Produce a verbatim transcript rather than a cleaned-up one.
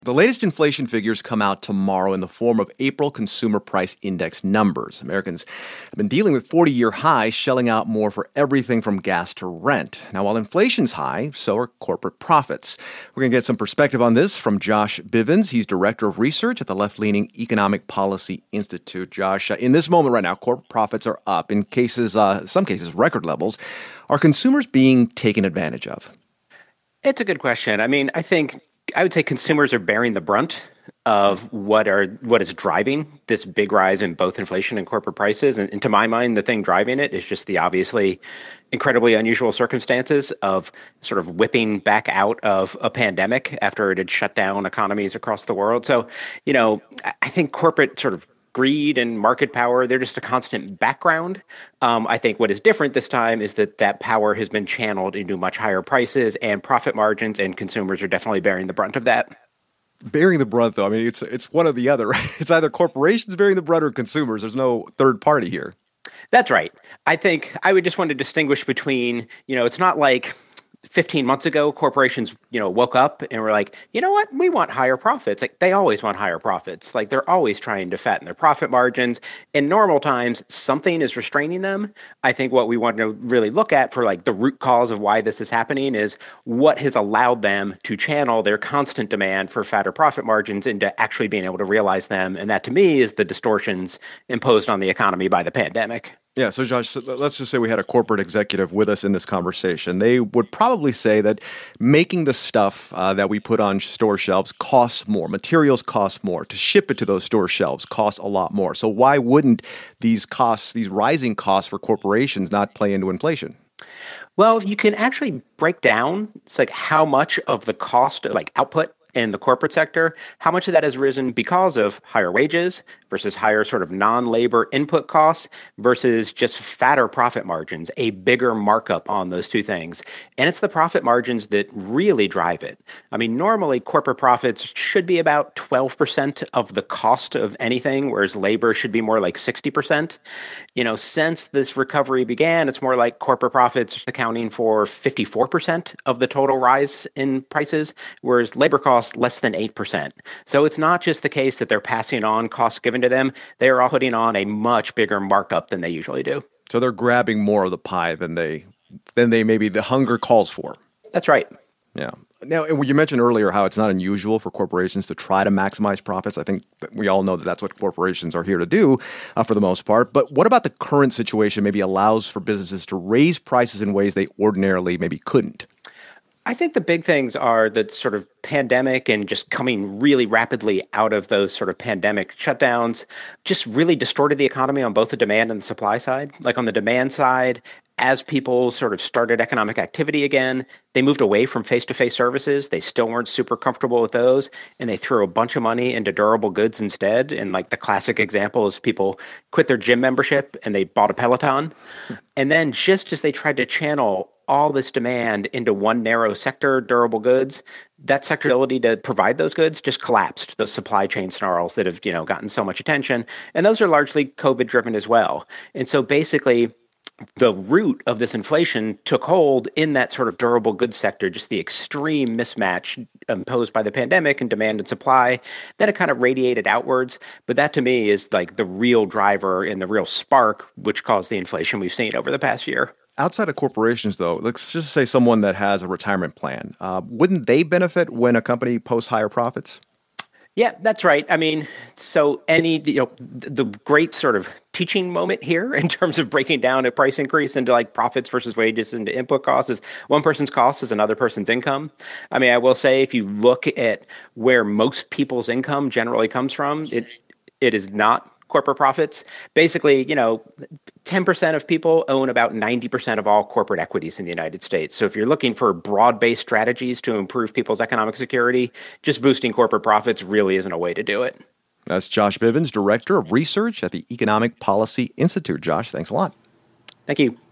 The latest inflation figures come out tomorrow in the form of April Consumer Price Index numbers. Americans have been dealing with forty-year highs, shelling out more for everything from gas to rent. Now, while inflation's high, so are corporate profits. We're going to get some perspective on this from Josh Bivens. He's Director of Research at the left-leaning Economic Policy Institute. Josh, uh, in this moment right now, corporate profits are up, in cases, uh, some cases, record levels. Are consumers being taken advantage of? It's a good question. I mean, I think I would say consumers are bearing the brunt of what are what is driving this big rise in both inflation and corporate prices. And, and to my mind, the thing driving it is just the obviously incredibly unusual circumstances of sort of whipping back out of a pandemic after it had shut down economies across the world. So, you know, I think corporate sort of greed and market power, they're just a constant background. Um, I think what is different this time is that that power has been channeled into much higher prices and profit margins, and consumers are definitely bearing the brunt of that. Bearing the brunt, though, I mean, it's it's one or the other, right? It's either corporations bearing the brunt or consumers. There's no third party here. That's right. I think I would just want to distinguish between, you know, it's not like fifteen months ago, corporations, you know, woke up and were like, you know what, we want higher profits. Like they always want higher profits. Like they're always trying to fatten their profit margins. In normal times, something is restraining them. I think what we want to really look at for like the root cause of why this is happening is what has allowed them to channel their constant demand for fatter profit margins into actually being able to realize them. And that to me is the distortions imposed on the economy by the pandemic. Yeah, so Josh, let's just say we had a corporate executive with us in this conversation. They would probably say that making the stuff uh, that we put on store shelves costs more. Materials cost more. To ship it to those store shelves costs a lot more. So why wouldn't these costs, these rising costs for corporations not play into inflation? Well, you can actually break down it's like how much of the cost of like output in the corporate sector, how much of that has risen because of higher wages versus higher sort of non-labor input costs versus just fatter profit margins, a bigger markup on those two things. And it's the profit margins that really drive it. I mean, normally corporate profits should be about twelve percent of the cost of anything, whereas labor should be more like sixty percent. You know, since this recovery began, it's more like corporate profits accounting for fifty-four percent of the total rise in prices, whereas labor costs less than eight percent. So it's not just the case that they're passing on costs given to them. They are all putting on a much bigger markup than they usually do. So they're grabbing more of the pie than they than they maybe the hunger calls for. That's right. Yeah. Now, you mentioned earlier how it's not unusual for corporations to try to maximize profits. I think that we all know that that's what corporations are here to do uh, for the most part. But what about the current situation maybe allows for businesses to raise prices in ways they ordinarily maybe couldn't? I think the big things are that sort of pandemic and just coming really rapidly out of those sort of pandemic shutdowns just really distorted the economy on both the demand and the supply side. Like on the demand side, as people sort of started economic activity again, they moved away from face-to-face services. They still weren't super comfortable with those, and they threw a bunch of money into durable goods instead. And like the classic example is people quit their gym membership and they bought a Peloton. And then just as they tried to channel all this demand into one narrow sector, durable goods, that sector's ability to provide those goods just collapsed. Those supply chain snarls that have, you know, gotten so much attention. And those are largely COVID driven as well. And so basically, the root of this inflation took hold in that sort of durable goods sector, just the extreme mismatch imposed by the pandemic and demand and supply. Then it kind of radiated outwards. But that to me is like the real driver and the real spark, which caused the inflation we've seen over the past year. Outside of corporations, though, let's just say someone that has a retirement plan, uh, wouldn't they benefit when a company posts higher profits? Yeah, that's right. I mean, so any, you know, the great sort of teaching moment here in terms of breaking down a price increase into like profits versus wages into input costs is one person's cost is another person's income. I mean, I will say if you look at where most people's income generally comes from, it it is not corporate profits. Basically, you know, ten percent of people own about ninety percent of all corporate equities in the United States. So if you're looking for broad-based strategies to improve people's economic security, just boosting corporate profits really isn't a way to do it. That's Josh Bivens, Director of Research at the Economic Policy Institute. Josh, thanks a lot. Thank you.